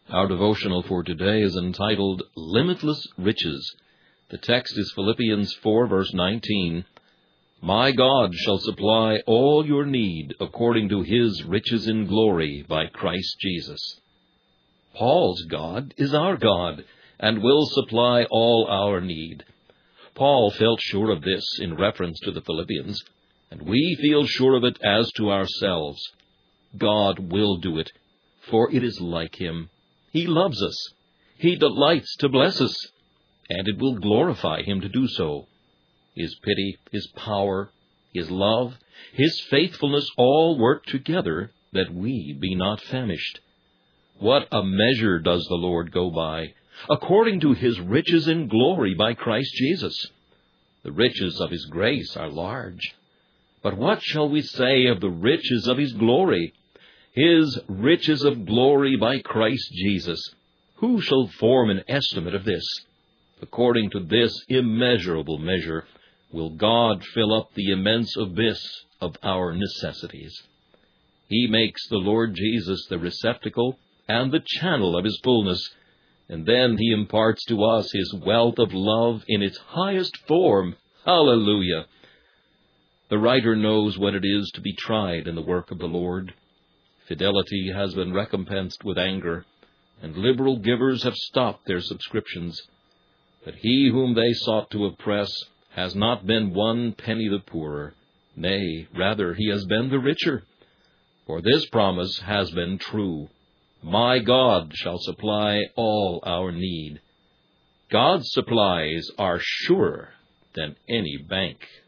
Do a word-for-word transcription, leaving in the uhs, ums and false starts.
Our devotional for today is entitled Limitless Riches. The text is Philippians four, verse nineteen. My God shall supply all your need according to his riches in glory by Christ Jesus. Paul's God is our God, and will supply all our need. Paul felt sure of this in reference to the Philippians, and we feel sure of it as to ourselves. God will do it, for it is like him. He loves us. He delights to bless us, and it will glorify him to do so. His pity, his power, his love, his faithfulness all work together that we be not famished. What a measure does the Lord go by, according to his riches in glory by Christ Jesus. The riches of his grace are large. But what shall we say of the riches of his glory? His riches of glory by Christ Jesus. Who shall form an estimate of this? According to this immeasurable measure will God fill up the immense abyss of our necessities. He makes the Lord Jesus the receptacle and the channel of his fullness, and then he imparts to us his wealth of love in its highest form. Hallelujah! The writer knows what it is to be tried in the work of the Lord. Fidelity has been recompensed with anger, and liberal givers have stopped their subscriptions. But he whom they sought to oppress has not been one penny the poorer. Nay, rather, he has been the richer. For this promise has been true. My God shall supply all our need. God's supplies are surer than any bank.